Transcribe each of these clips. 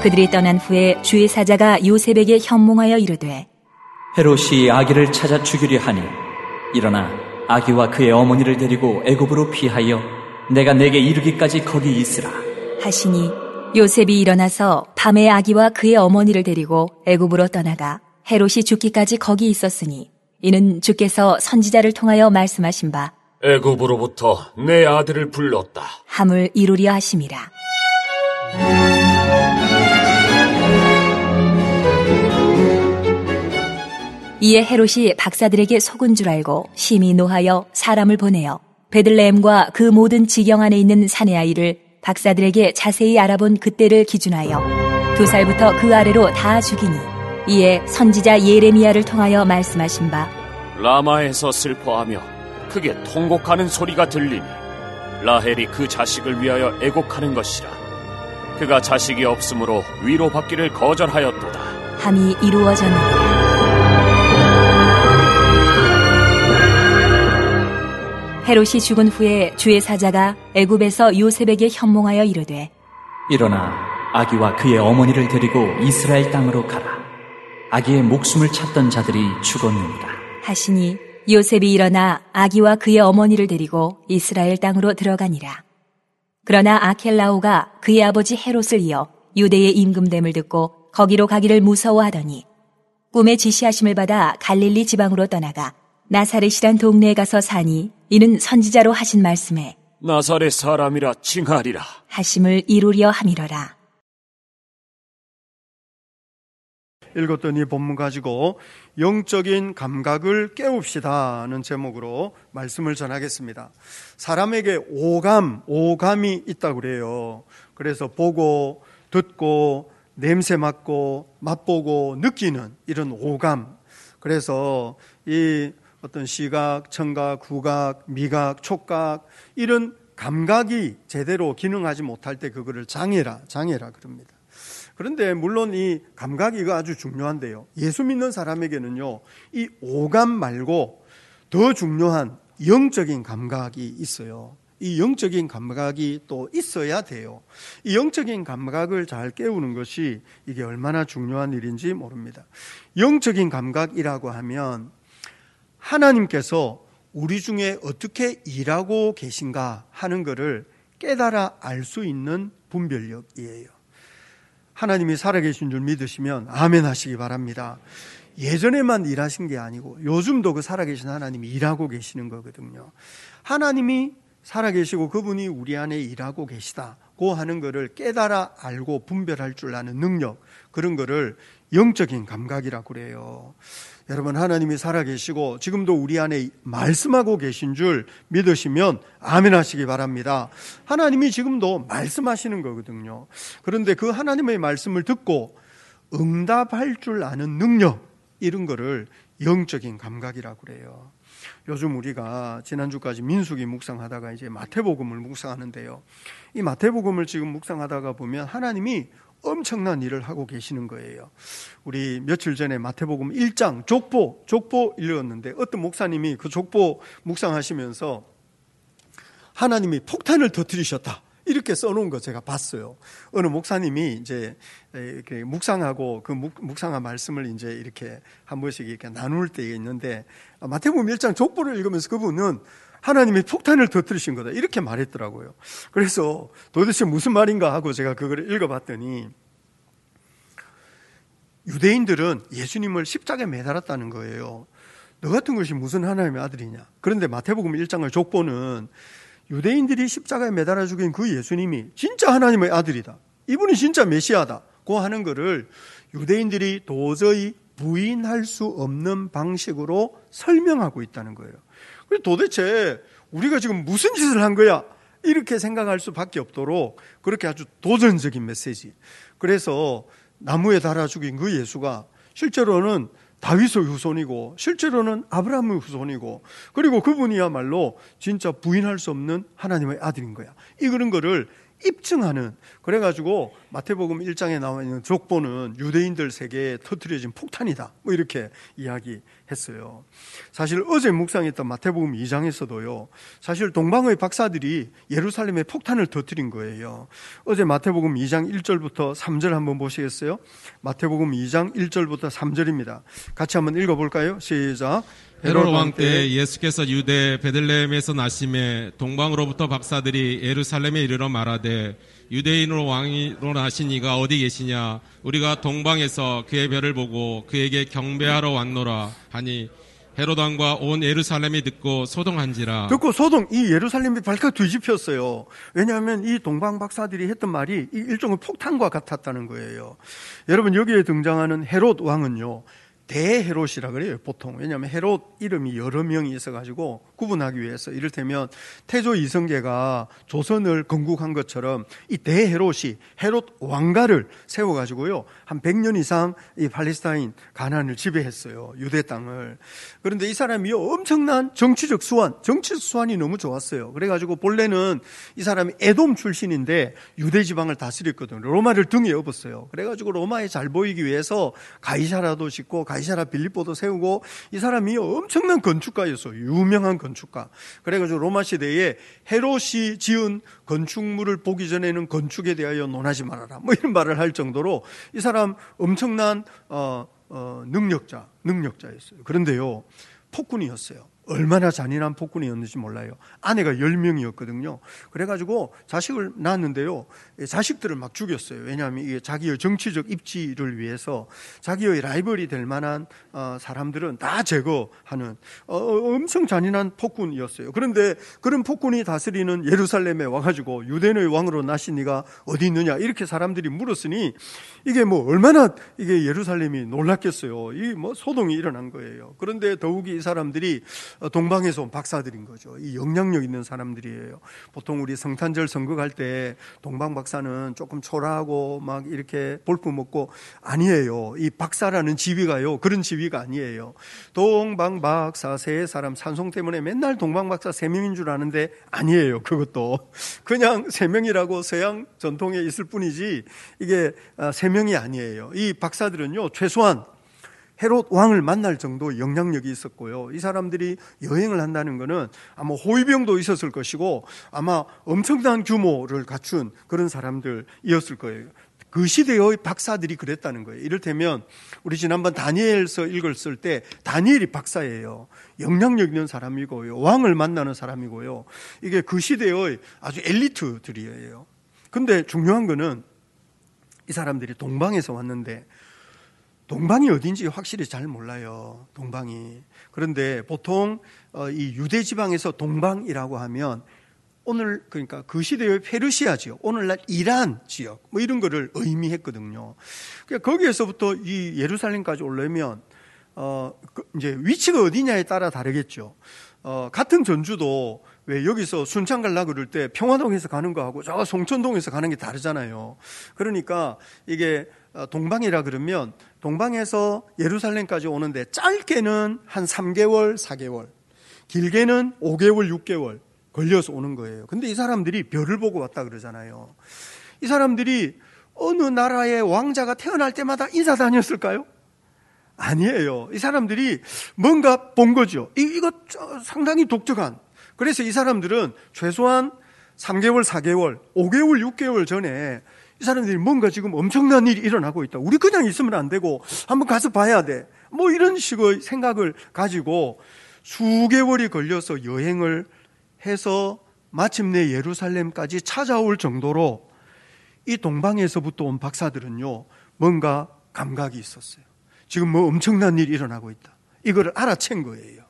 그들이 떠난 후에 주의 사자가 요셉에게 현몽하여 이르되 헤롯이 아기를 찾아 죽이려 하니 일어나 아기와 그의 어머니를 데리고 애굽으로 피하여 내가 내게 이르기까지 거기 있으라 하시니 요셉이 일어나서 밤에 아기와 그의 어머니를 데리고 애굽으로 떠나가 헤롯이 죽기까지 거기 있었으니 이는 주께서 선지자를 통하여 말씀하신 바 애굽으로부터 내 아들을 불렀다 함을 이루려 하심이라. 이에 헤롯이 박사들에게 속은 줄 알고 심히 노하여 사람을 보내어 베들레헴과 그 모든 지경 안에 있는 사내 아이를 박사들에게 자세히 알아본 그때를 기준하여 2살부터 그 아래로 다 죽이니 이에 선지자 예레미야를 통하여 말씀하신 바 라마에서 슬퍼하며 크게 통곡하는 소리가 들리니 라헬이 그 자식을 위하여 애곡하는 것이라. 그가 자식이 없으므로 위로받기를 거절하였도다 함이 이루어졌느니라. 헤롯이 죽은 후에 주의 사자가 애굽에서 요셉에게 현몽하여 이르되 일어나 아기와 그의 어머니를 데리고 이스라엘 땅으로 가라 아기의 목숨을 찾던 자들이 죽었느니라 하시니 요셉이 일어나 아기와 그의 어머니를 데리고 이스라엘 땅으로 들어가니라. 그러나 아켈라오가 그의 아버지 헤롯을 이어 유대의 임금됨을 듣고 거기로 가기를 무서워하더니 꿈에 지시하심을 받아 갈릴리 지방으로 떠나가 나사렛이란 동네에 가서 사니 이는 선지자로 하신 말씀에 나사렛 사람이라 칭하리라 하심을 이루려 함이러라. 읽었던 이 본문 가지고 영적인 감각을 깨웁시다는 제목으로 말씀을 전하겠습니다. 사람에게 오감이 있다고 그래요. 그래서 보고 듣고 냄새 맡고 맛보고 느끼는 이런 오감. 그래서 이 어떤 시각, 청각, 후각, 미각, 촉각 이런 감각이 제대로 기능하지 못할 때 그거를 장애라 그럽니다. 그런데 물론 이 감각이 이거 아주 중요한데요. 예수 믿는 사람에게는요, 이 오감 말고 더 중요한 영적인 감각이 있어요. 이 영적인 감각이 또 있어야 돼요. 이 영적인 감각을 잘 깨우는 것이 이게 얼마나 중요한 일인지 모릅니다. 영적인 감각이라고 하면 하나님께서 우리 중에 어떻게 일하고 계신가 하는 것을 깨달아 알 수 있는 분별력이에요. 하나님이 살아계신 줄 믿으시면 아멘 하시기 바랍니다. 예전에만 일하신 게 아니고 요즘도 그 살아계신 하나님이 일하고 계시는 거거든요. 하나님이 살아계시고 그분이 우리 안에 일하고 계시다고 하는 것을 깨달아 알고 분별할 줄 아는 능력, 그런 거를 영적인 감각이라고 그래요. 여러분, 하나님이 살아계시고 지금도 우리 안에 말씀하고 계신 줄 믿으시면 아멘 하시기 바랍니다. 하나님이 지금도 말씀하시는 거거든요. 그런데 그 하나님의 말씀을 듣고 응답할 줄 아는 능력, 이런 거를 영적인 감각이라고 그래요. 요즘 우리가 지난주까지 민수기 묵상하다가 이제 마태복음을 묵상하는데요. 이 마태복음을 지금 묵상하다가 보면 하나님이 엄청난 일을 하고 계시는 거예요. 우리 며칠 전에 마태복음 1장 족보 읽었는데 어떤 목사님이 그 족보 묵상하시면서 하나님이 폭탄을 터뜨리셨다, 이렇게 써놓은 거 제가 봤어요. 어느 목사님이 이제 이렇게 묵상하고 그 묵상한 말씀을 이제 이렇게 한 번씩 이렇게 나눌 때가 있는데, 마태복음 1장 족보를 읽으면서 그분은 하나님이 폭탄을 터뜨리신 거다, 이렇게 말했더라고요. 그래서 도대체 무슨 말인가 하고 제가 그걸 읽어봤더니 유대인들은 예수님을 십자가에 매달았다는 거예요. 너 같은 것이 무슨 하나님의 아들이냐. 그런데 마태복음 1장의 족보는 유대인들이 십자가에 매달아 죽인 그 예수님이 진짜 하나님의 아들이다, 이분이 진짜 메시아다고 하는 것을 유대인들이 도저히 부인할 수 없는 방식으로 설명하고 있다는 거예요. 도대체 우리가 지금 무슨 짓을 한 거야? 이렇게 생각할 수밖에 없도록 그렇게 아주 도전적인 메시지. 그래서 나무에 달아 죽인 그 예수가 실제로는 다윗의 후손이고 실제로는 아브라함의 후손이고, 그리고 그분이야말로 진짜 부인할 수 없는 하나님의 아들인 거야, 이런 거를 입증하는, 그래가지고 마태복음 1장에 나와 있는 족보는 유대인들 세계에 터뜨려진 폭탄이다, 뭐 이렇게 이야기했다는 했어요. 사실 어제 묵상했던 마태복음 2장에서도요, 사실 동방의 박사들이 예루살렘에 폭탄을 터뜨린 거예요. 어제 마태복음 2장 1절부터 3절 한번 보시겠어요? 마태복음 2장 1절부터 3절입니다. 같이 한번 읽어볼까요? 시작. 헤롯 왕 때 예수께서 유대 베들레헴에서 나심에 동방으로부터 박사들이 예루살렘에 이르러 말하되 유대인으로 왕으로 나신 이가 어디 계시냐? 우리가 동방에서 그의 별을 보고 그에게 경배하러 왔노라 하니 헤롯 왕과 온 예루살렘이 듣고 소동한지라. 듣고 소동, 이 예루살렘이 발칵 뒤집혔어요. 왜냐하면 이 동방 박사들이 했던 말이 이 일종의 폭탄과 같았다는 거예요. 여러분, 여기에 등장하는 헤롯 왕은요, 대헤롯이라 그래요, 보통. 왜냐하면 헤롯 이름이 여러 명이 있어가지고 구분하기 위해서, 이를테면 태조 이성계가 조선을 건국한 것처럼 이 대헤롯이 헤롯 왕가를 세워가지고요, 한 100년 이상 이 팔레스타인 가나안을 지배했어요, 유대 땅을. 그런데 이 사람이 엄청난 정치적 수완이 너무 좋았어요. 그래가지고 본래는 이 사람이 에돔 출신인데 유대 지방을 다스렸거든요. 로마를 등에 업었어요. 그래가지고 로마에 잘 보이기 위해서 가이사라도 짓고 가이사라 빌립보도 세우고, 이 사람이 엄청난 건축가였어요. 유명한 건축가. 그래가지고 로마 시대에 헤롯이 지은 건축물을 보기 전에는 건축에 대하여 논하지 말아라, 뭐 이런 말을 할 정도로 이 사람 엄청난 능력자였어요. 그런데요, 폭군이었어요. 얼마나 잔인한 폭군이었는지 몰라요. 아내가 10명이었거든요. 그래가지고 자식을 낳았는데요, 자식들을 막 죽였어요. 왜냐하면 이게 자기의 정치적 입지를 위해서 자기의 라이벌이 될 만한 사람들은 다 제거하는 엄청 잔인한 폭군이었어요. 그런데 그런 폭군이 다스리는 예루살렘에 와가지고 유대인의 왕으로 나신 이가 어디 있느냐, 이렇게 사람들이 물었으니 이게 뭐 얼마나 이게 예루살렘이 놀랐겠어요. 이 뭐 소동이 일어난 거예요. 그런데 더욱이 이 사람들이 동방에서 온 박사들인 거죠. 이 영향력 있는 사람들이에요. 보통 우리 성탄절 선거할 때 동방 박사는 조금 초라하고 막 이렇게 볼품없고, 아니에요. 이 박사라는 지위가요, 그런 지위가 아니에요. 동방 박사 세 사람 찬송 때문에 맨날 동방 박사 3명인 줄 아는데 아니에요. 그것도 그냥 3명이라고 서양 전통에 있을 뿐이지 이게 3명이 아니에요. 이 박사들은요, 최소한 헤롯 왕을 만날 정도 영향력이 있었고요. 이 사람들이 여행을 한다는 것은 아마 호위병도 있었을 것이고 아마 엄청난 규모를 갖춘 그런 사람들이었을 거예요. 그 시대의 박사들이 그랬다는 거예요. 이를테면 우리 지난번 다니엘서 읽었을 때 다니엘이 박사예요. 영향력 있는 사람이고요, 왕을 만나는 사람이고요. 이게 그 시대의 아주 엘리트들이에요. 근데 중요한 거는 이 사람들이 동방에서 왔는데 동방이 어딘지 확실히 잘 몰라요, 동방이. 그런데 보통 이 유대 지방에서 동방이라고 하면 오늘, 그러니까 그 시대의 페르시아 지역, 오늘날 이란 지역 뭐 이런 거를 의미했거든요. 그러니까 거기에서부터 이 예루살렘까지 오려면 이제 위치가 어디냐에 따라 다르겠죠. 같은 전주도 왜 여기서 순창 가려고 그럴 때 평화동에서 가는 거하고 저 송천동에서 가는 게 다르잖아요. 그러니까 이게 동방이라 그러면 동방에서 예루살렘까지 오는데 짧게는 한 3개월, 4개월, 길게는 5개월, 6개월 걸려서 오는 거예요. 근데 이 사람들이 별을 보고 왔다 그러잖아요. 이 사람들이 어느 나라의 왕자가 태어날 때마다 인사 다녔을까요? 아니에요. 이 사람들이 뭔가 본 거죠. 이거 상당히 독특한. 그래서 이 사람들은 최소한 3개월, 4개월, 5개월, 6개월 전에 이 사람들이 뭔가 지금 엄청난 일이 일어나고 있다. 우리 그냥 있으면 안 되고 한번 가서 봐야 돼. 뭐 이런 식의 생각을 가지고 수개월이 걸려서 여행을 해서 마침내 예루살렘까지 찾아올 정도로 이 동방에서부터 온 박사들은요, 뭔가 감각이 있었어요. 지금 뭐 엄청난 일이 일어나고 있다. 이거를 알아챈 거예요.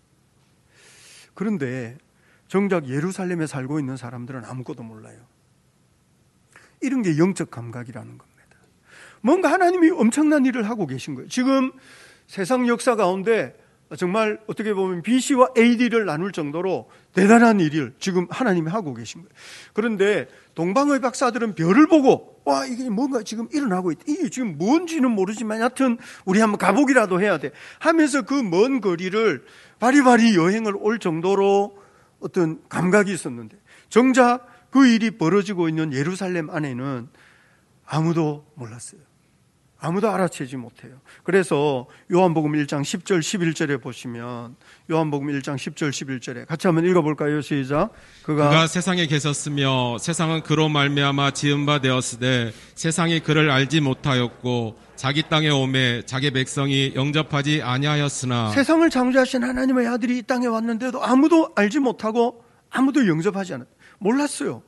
그런데 정작 예루살렘에 살고 있는 사람들은 아무것도 몰라요. 이런 게 영적 감각이라는 겁니다. 뭔가 하나님이 엄청난 일을 하고 계신 거예요. 지금 세상 역사 가운데 정말 어떻게 보면 BC와 AD를 나눌 정도로 대단한 일을 지금 하나님이 하고 계신 거예요. 그런데 동방의 박사들은 별을 보고 와, 이게 뭔가 지금 일어나고 있다. 이게 지금 뭔지는 모르지만 여하튼 우리 한번 가보기라도 해야 돼 하면서 그 먼 거리를 바리바리 여행을 올 정도로 어떤 감각이 있었는데, 정작 그 일이 벌어지고 있는 예루살렘 안에는 아무도 몰랐어요. 아무도 알아채지 못해요. 그래서 요한복음 1장 10절 11절에 보시면 요한복음 1장 10절 11절에 같이 한번 읽어볼까요? 시작. 그가 세상에 계셨으며 세상은 그로 말미암아 지은 바 되었으되 세상이 그를 알지 못하였고 자기 땅에 오매 자기 백성이 영접하지 아니하였으나 세상을 창조하신 하나님의 아들이 이 땅에 왔는데도 아무도 알지 못하고 아무도 영접하지 않았어요. 몰랐어요.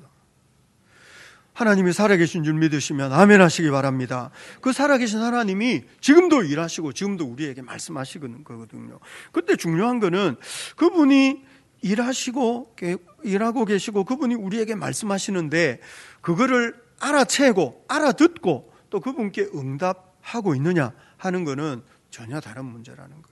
하나님이 살아계신 줄 믿으시면 아멘 하시기 바랍니다. 그 살아계신 하나님이 지금도 일하시고 지금도 우리에게 말씀하시는 거거든요. 그때 중요한 거는 그분이 일하고 계시고 그분이 우리에게 말씀하시는데 그거를 알아채고 알아듣고 또 그분께 응답하고 있느냐 하는 거는 전혀 다른 문제라는 거예요.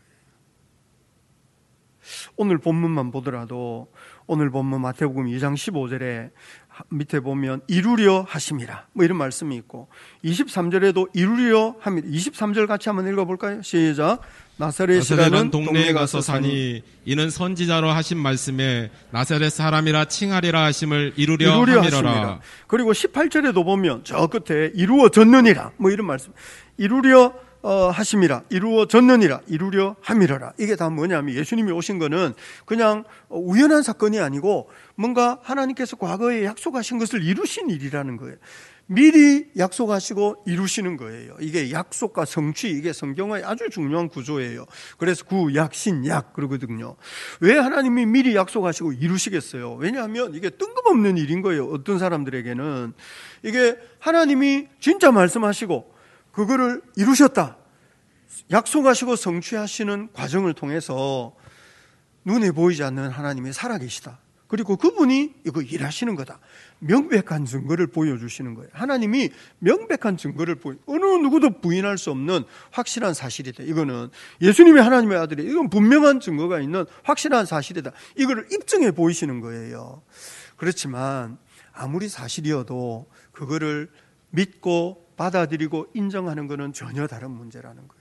오늘 본문만 보더라도 오늘 본문 마태복음 2장 15절에 밑에 보면 이루려 하심이라 뭐 이런 말씀이 있고 23절에도 이루려 합니다. 23절 같이 한번 읽어볼까요? 시작. 나사렛이라는 동네에 가서 사니 이는 선지자로 하신 말씀에 나사렛 사람이라 칭하리라 하심을 이루려 함이로라. 그리고 18절에도 보면 저 끝에 이루어졌느니라 뭐 이런 말씀. 이루려 하심이라, 이루어졌느니라, 이루려 함이라라. 이게 다 뭐냐면 예수님이 오신 거는 그냥 우연한 사건이 아니고 뭔가 하나님께서 과거에 약속하신 것을 이루신 일이라는 거예요. 미리 약속하시고 이루시는 거예요. 이게 약속과 성취, 이게 성경의 아주 중요한 구조예요. 그래서 구약, 신약 그러거든요. 왜 하나님이 미리 약속하시고 이루시겠어요? 왜냐하면 이게 뜬금없는 일인 거예요. 어떤 사람들에게는 이게 하나님이 진짜 말씀하시고 그거를 이루셨다. 약속하시고 성취하시는 과정을 통해서 눈에 보이지 않는 하나님이 살아계시다. 그리고 그분이 이거 일하시는 거다. 명백한 증거를 보여주시는 거예요. 하나님이 명백한 증거를 어느 누구도 부인할 수 없는 확실한 사실이다. 이거는 예수님이 하나님의 아들이 이건 분명한 증거가 있는 확실한 사실이다. 이거를 입증해 보이시는 거예요. 그렇지만 아무리 사실이어도 그거를 믿고 받아들이고 인정하는 것은 전혀 다른 문제라는 거예요.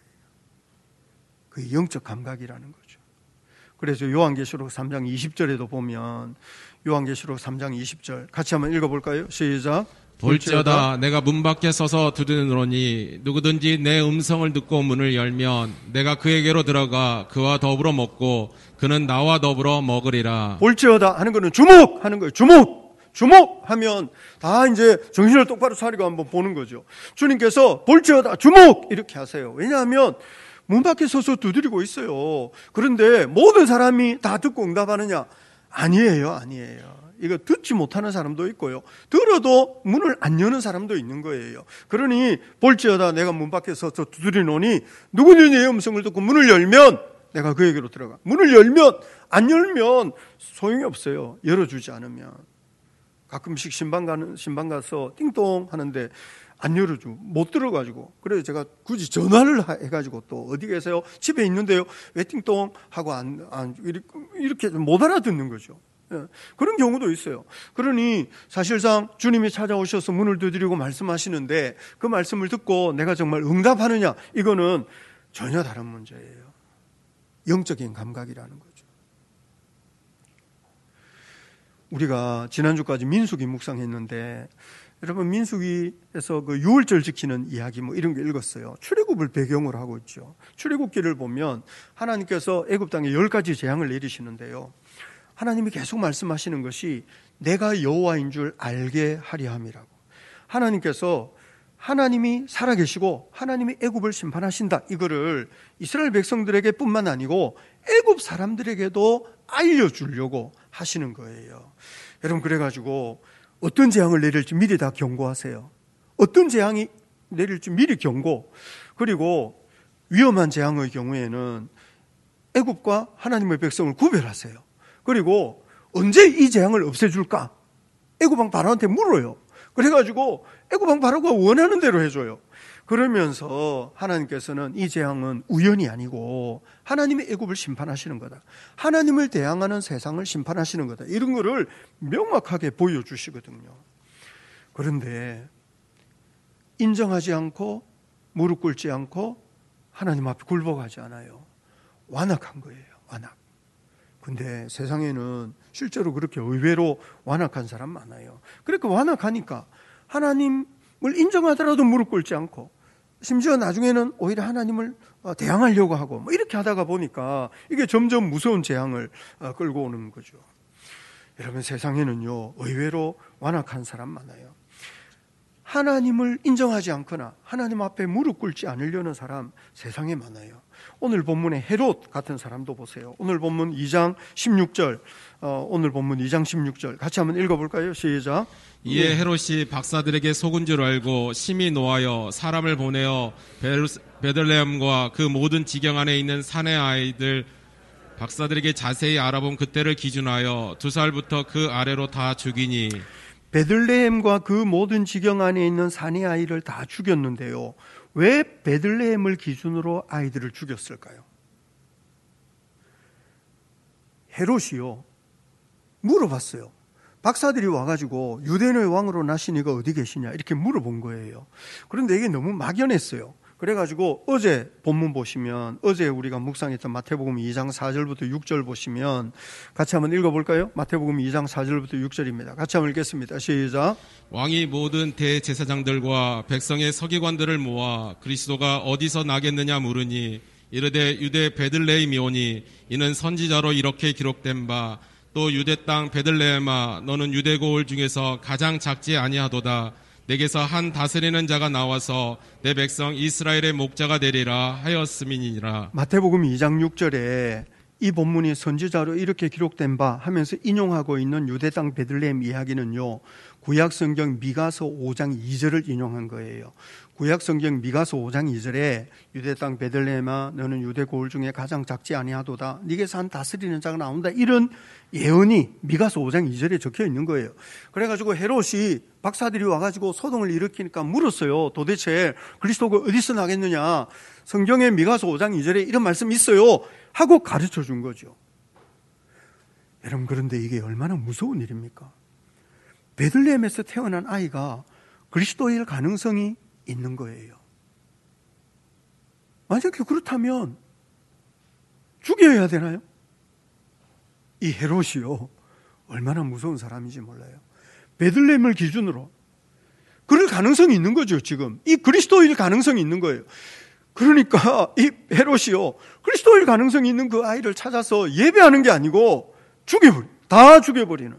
그게 영적 감각이라는 거죠. 그래서 요한계시록 3장 20절에도 보면 요한계시록 3장 20절 같이 한번 읽어볼까요? 시작. 볼지어다 내가 문 밖에 서서 두드리노니 누구든지 내 음성을 듣고 문을 열면 내가 그에게로 들어가 그와 더불어 먹고 그는 나와 더불어 먹으리라. 볼지어다 하는 거는 주목하는 거예요. 주목하면 다 이제 정신을 똑바로 차리고 한번 보는 거죠. 주님께서 볼지어다 주목 이렇게 하세요. 왜냐하면 문 밖에 서서 두드리고 있어요. 그런데 모든 사람이 다 듣고 응답하느냐? 아니에요. 이거 듣지 못하는 사람도 있고요. 들어도 문을 안 여는 사람도 있는 거예요. 그러니 볼지어다 내가 문 밖에 서서 두드리노니 누구든지 내 음성을 듣고 문을 열면 내가 그에게로 들어가. 문을 열면 안 열면 소용이 없어요. 열어주지 않으면. 가끔씩 신방 가서 띵동 하는데 안 열어주고 못 들어가지고 그래서 제가 굳이 전화를 해가지고 또 어디 계세요? 집에 있는데요. 왜 띵동 하고 이렇게 못 알아듣는 거죠. 그런 경우도 있어요. 그러니 사실상 주님이 찾아오셔서 문을 두드리고 말씀하시는데 그 말씀을 듣고 내가 정말 응답하느냐? 이거는 전혀 다른 문제예요. 영적인 감각이라는 거죠. 우리가 지난주까지 민수기 묵상했는데 여러분 민수기에서 그 유월절 지키는 이야기 뭐 이런 거 읽었어요. 출애굽을 배경으로 하고 있죠. 출애굽기를 보면 하나님께서 애굽 땅에 10가지 재앙을 내리시는데요. 하나님이 계속 말씀하시는 것이 내가 여호와인 줄 알게 하려 함이라고. 하나님께서 하나님이 살아계시고 하나님이 애굽을 심판하신다. 이거를 이스라엘 백성들에게 뿐만 아니고 애굽 사람들에게도 알려주려고 하시는 거예요. 여러분 그래가지고 어떤 재앙을 내릴지 미리 다 경고하세요. 어떤 재앙이 내릴지 미리 경고. 그리고 위험한 재앙의 경우에는 애굽과 하나님의 백성을 구별하세요. 그리고 언제 이 재앙을 없애줄까? 애굽왕 바로한테 물어요. 그래가지고 애굽왕 바로가 원하는 대로 해줘요. 그러면서 하나님께서는 이 재앙은 우연이 아니고 하나님이 애굽을 심판하시는 거다. 하나님을 대항하는 세상을 심판하시는 거다. 이런 거를 명확하게 보여주시거든요. 그런데 인정하지 않고 무릎 꿇지 않고 하나님 앞에 굴복하지 않아요. 완악한 거예요. 완악. 근데 세상에는 실제로 그렇게 의외로 완악한 사람 많아요. 그러니까 완악하니까 하나님을 인정하더라도 무릎 꿇지 않고 심지어 나중에는 오히려 하나님을 대항하려고 하고 뭐 이렇게 하다가 보니까 이게 점점 무서운 재앙을 끌고 오는 거죠. 여러분, 세상에는요 의외로 완악한 사람 많아요. 하나님을 인정하지 않거나 하나님 앞에 무릎 꿇지 않으려는 사람 세상에 많아요. 오늘 본문의 헤롯 같은 사람도 보세요. 오늘 본문 2장 16절, 오늘 본문 2장 16절 같이 한번 읽어볼까요? 시작. 이에 헤롯이 박사들에게 속은 줄 알고 심히 노하여 사람을 보내어 베들레헴과 그 모든 지경 안에 있는 산의 아이들 박사들에게 자세히 알아본 그때를 기준하여 2살부터 그 아래로 다 죽이니. 베들레헴과 그 모든 지경 안에 있는 산의 아이를 다 죽였는데요. 왜 베들레헴을 기준으로 아이들을 죽였을까요? 헤롯이요 물어봤어요. 박사들이 와가지고 유대인의 왕으로 나신 이가 어디 계시냐 이렇게 물어본 거예요. 그런데 이게 너무 막연했어요. 그래가지고 어제 본문 보시면, 어제 우리가 묵상했던 마태복음 2장 4절부터 6절 보시면 같이 한번 읽어볼까요? 마태복음 2장 4절부터 6절입니다. 같이 한번 읽겠습니다. 시작. 왕이 모든 대제사장들과 백성의 서기관들을 모아 그리스도가 어디서 나겠느냐 물으니 이르되 유대 베들레헴이오니 이는 선지자로 이렇게 기록된 바 또 유대 땅 베들레헴아 너는 유대 고을 중에서 가장 작지 아니하도다. 내게서 한 다스리는 자가 나와서 내 백성 이스라엘의 목자가 되리라 하였음이니라. 마태복음 2장 6절에 이 본문이 선지자로 이렇게 기록된 바 하면서 인용하고 있는 유대 땅 베들레헴 이야기는요, 구약 성경 미가서 5장 2절을 인용한 거예요. 구약 성경 미가서 5장 2절에 유대 땅 베들레헴아 너는 유대 고을 중에 가장 작지 아니하도다. 네게서 한 다스리는 자가 나온다. 이런 예언이 미가서 5장 2절에 적혀 있는 거예요. 그래가지고 헤롯이 박사들이 와가지고 소동을 일으키니까 물었어요. 도대체 그리스도가 어디서 나겠느냐. 성경에 미가서 5장 2절에 이런 말씀이 있어요 하고 가르쳐 준 거죠. 여러분, 그런데 이게 얼마나 무서운 일입니까? 베들레헴에서 태어난 아이가 그리스도일 가능성이 있는 거예요. 만약에 그렇다면 죽여야 되나요? 이 헤롯이요 얼마나 무서운 사람인지 몰라요. 베들레헴을 기준으로 그럴 가능성이 있는 거죠. 지금 이 그리스도일 가능성이 있는 거예요. 그러니까 이 헤롯이요 그리스도일 가능성이 있는 그 아이를 찾아서 예배하는 게 아니고 다 죽여버리는.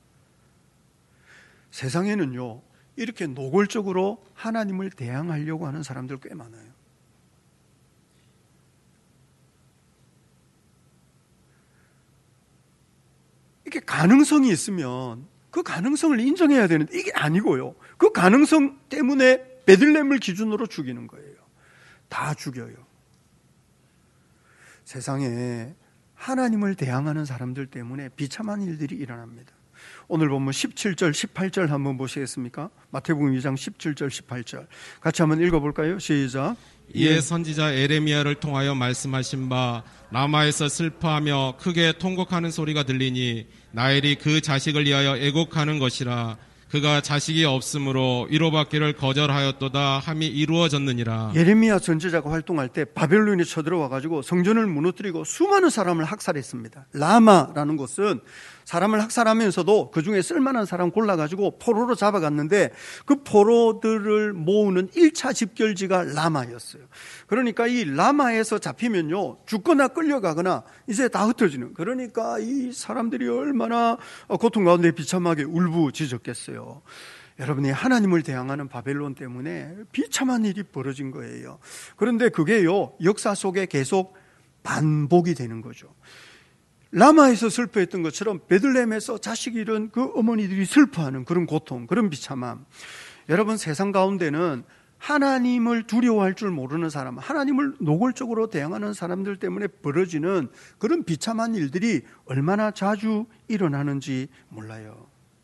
세상에는요 이렇게 노골적으로 하나님을 대항하려고 하는 사람들 꽤 많아요. 이게 가능성이 있으면 그 가능성을 인정해야 되는데 이게 아니고요. 그 가능성 때문에 베들레헴을 기준으로 죽이는 거예요. 다 죽여요. 세상에 하나님을 대항하는 사람들 때문에 비참한 일들이 일어납니다. 오늘 보면 17절, 18절 한번 보시겠습니까? 마태복음 2장 17절, 18절 같이 한번 읽어볼까요? 시작. 이에 선지자 에레미야를 통하여 말씀하신 바 라마에서 슬퍼하며 크게 통곡하는 소리가 들리니 라헬이 그 자식을 위하여 애곡하는 것이라. 그가 자식이 없으므로 위로받기를 거절하였도다 함이 이루어졌느니라. 예레미야 선지자가 활동할 때 바벨론이 쳐들어와가지고 성전을 무너뜨리고 수많은 사람을 학살했습니다. 라마라는 곳은 사람을 학살하면서도 그 중에 쓸만한 사람 골라가지고 포로로 잡아갔는데 그 포로들을 모으는 1차 집결지가 라마였어요. 그러니까 이 라마에서 잡히면요 죽거나 끌려가거나 이제 다 흩어지는. 그러니까 이 사람들이 얼마나 고통 가운데 비참하게 울부짖었겠어요. 여러분이 하나님을 대항하는 바벨론 때문에 비참한 일이 벌어진 거예요. 그런데 그게요 역사 속에 계속 반복이 되는 거죠. 라마에서 슬퍼했던 것처럼 베들레헴에서 자식 잃은 그 어머니들이 슬퍼하는 그런 고통, 그런 비참함. 여러분, 세상 가운데는 하나님을 두려워할 줄 모르는 사람, 하나님을 노골적으로 대항하는 사람들 때문에 벌어지는 그런 비참한 일들이 얼마나 자주 일어나는지 몰라요.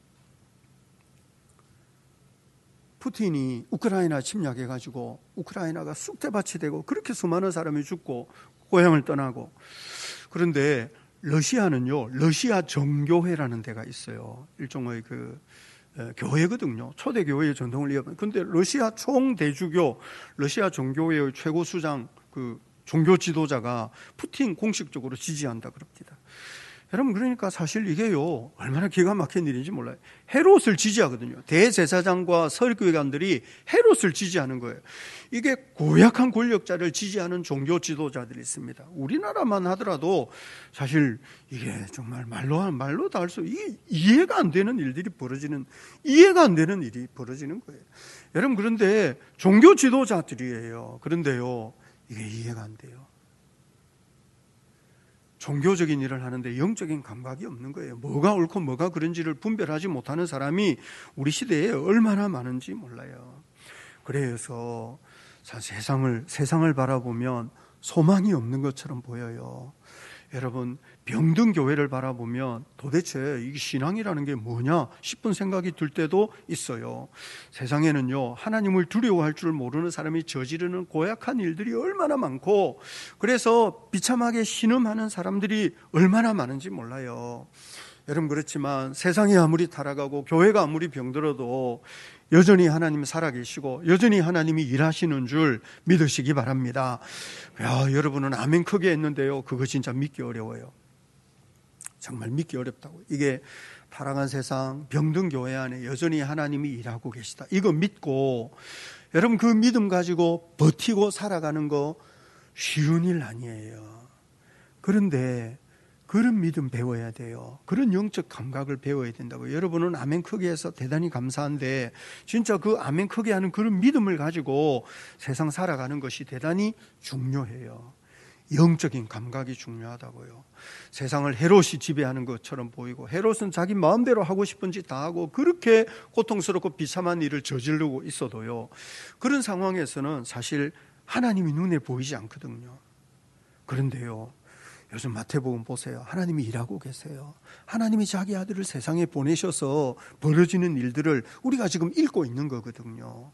푸틴이 우크라이나 침략해가지고 우크라이나가 쑥대밭이 되고 그렇게 수많은 사람이 죽고 고향을 떠나고. 그런데 러시아는요 러시아 정교회라는 데가 있어요. 일종의 그 교회거든요. 초대 교회의 전통을 이어받는. 그런데 러시아 총대주교, 러시아 정교회의 최고 수장, 그 종교 지도자가 푸틴 공식적으로 지지한다 그럽니다. 여러분, 그러니까 사실 이게요, 얼마나 기가 막힌 일인지 몰라요. 헤롯을 지지하거든요. 대제사장과 서기관들이 헤롯을 지지하는 거예요. 이게 고약한 권력자를 지지하는 종교 지도자들이 있습니다. 우리나라만 하더라도 사실 이게 정말 말로 다 할 수, 이해가 안 되는 일들이 이해가 안 되는 일이 벌어지는 거예요. 여러분, 그런데 종교 지도자들이에요. 그런데요, 이게 이해가 안 돼요. 종교적인 일을 하는데 영적인 감각이 없는 거예요. 뭐가 옳고 뭐가 그런지를 분별하지 못하는 사람이 우리 시대에 얼마나 많은지 몰라요. 그래서 세상을 바라보면 소망이 없는 것처럼 보여요. 여러분, 병든 교회를 바라보면 도대체 이 신앙이라는 게 뭐냐 싶은 생각이 들 때도 있어요. 세상에는요, 하나님을 두려워할 줄 모르는 사람이 저지르는 고약한 일들이 얼마나 많고, 그래서 비참하게 신음하는 사람들이 얼마나 많은지 몰라요. 여러분, 그렇지만 세상이 아무리 타락하고 교회가 아무리 병들어도 여전히 하나님이 살아계시고 여전히 하나님이 일하시는 줄 믿으시기 바랍니다. 여러분은 아멘 크게 했는데요, 그거 진짜 믿기 어려워요. 정말 믿기 어렵다고. 이게 타락한 세상, 병든 교회 안에 여전히 하나님이 일하고 계시다, 이거 믿고 여러분, 그 믿음 가지고 버티고 살아가는 거 쉬운 일 아니에요. 그런데 그런 믿음 배워야 돼요. 그런 영적 감각을 배워야 된다고. 여러분은 아멘 크게 해서 대단히 감사한데, 진짜 그 아멘 크게 하는 그런 믿음을 가지고 세상 살아가는 것이 대단히 중요해요. 영적인 감각이 중요하다고요. 세상을 헤롯이 지배하는 것처럼 보이고, 헤롯은 자기 마음대로 하고 싶은 짓 다 하고 그렇게 고통스럽고 비참한 일을 저지르고 있어도요, 그런 상황에서는 사실 하나님이 눈에 보이지 않거든요. 그런데요, 요즘 마태복음 보세요. 하나님이 일하고 계세요. 하나님이 자기 아들을 세상에 보내셔서 벌어지는 일들을 우리가 지금 읽고 있는 거거든요.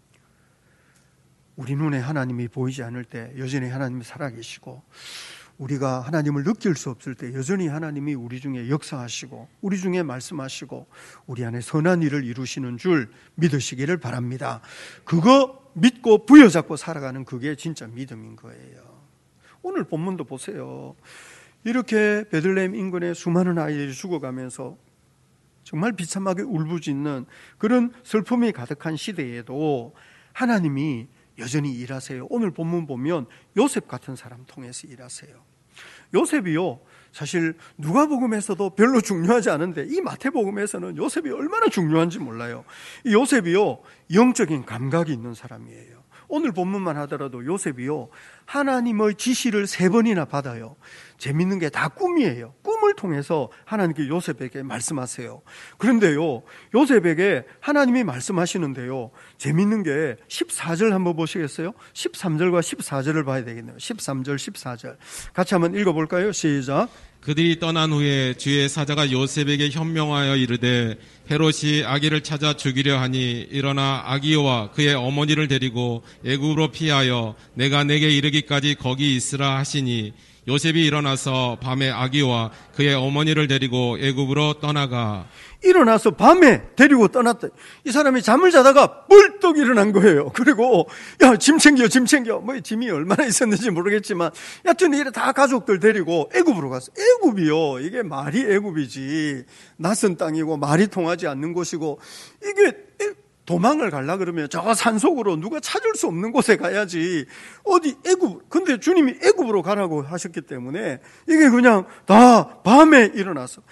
우리 눈에 하나님이 보이지 않을 때 여전히 하나님이 살아계시고, 우리가 하나님을 느낄 수 없을 때 여전히 하나님이 우리 중에 역사하시고 우리 중에 말씀하시고 우리 안에 선한 일을 이루시는 줄 믿으시기를 바랍니다. 그거 믿고 부여잡고 살아가는 그게 진짜 믿음인 거예요. 오늘 본문도 보세요. 이렇게 베들레헴 인근에 수많은 아이들이 죽어가면서 정말 비참하게 울부짖는 그런 슬픔이 가득한 시대에도 하나님이 여전히 일하세요. 오늘 본문 보면 요셉 같은 사람 통해서 일하세요. 요셉이요, 사실 누가복음에서도 별로 중요하지 않은데 이 마태복음에서는 요셉이 얼마나 중요한지 몰라요. 이 요셉이요, 영적인 감각이 있는 사람이에요. 오늘 본문만 하더라도 요셉이요, 하나님의 지시를 3번이나 받아요. 재밌는 게 다 꿈이에요. 꿈을 통해서 하나님께 요셉에게 말씀하세요. 그런데요, 요셉에게 하나님이 말씀하시는데요, 재밌는 게 14절 한번 보시겠어요? 13절과 14절을 봐야 되겠네요. 13절, 14절 같이 한번 읽어볼까요? 시작. 그들이 떠난 후에 주의 사자가 요셉에게 현명하여 이르되, 헤롯이 아기를 찾아 죽이려 하니 일어나 아기와 그의 어머니를 데리고 애굽으로 피하여 내가 내게 이르기까지 거기 있으라 하시니, 요셉이 일어나서 밤에 아기와 그의 어머니를 데리고 애굽으로 떠나가. 일어나서 밤에 데리고 떠났다. 이 사람이 잠을 자다가 뿔떡 일어난 거예요. 그리고 야, 짐 챙겨. 뭐 짐이 얼마나 있었는지 모르겠지만 여튼 이래 다 가족들 데리고 애굽으로 갔어. 애굽이요, 이게 말이 애굽이지 낯선 땅이고 말이 통하지 않는 곳이고, 이게 도망을 가려 그러면 저 산속으로 누가 찾을 수 없는 곳에 가야지 어디 애굽. 근데 주님이 애굽으로 가라고 하셨기 때문에 이게 그냥 다 밤에 일어나서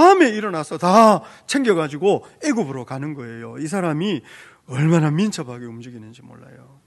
다 챙겨가지고 애굽으로 가는 거예요. 이 사람이 얼마나 민첩하게 움직이는지 몰라요.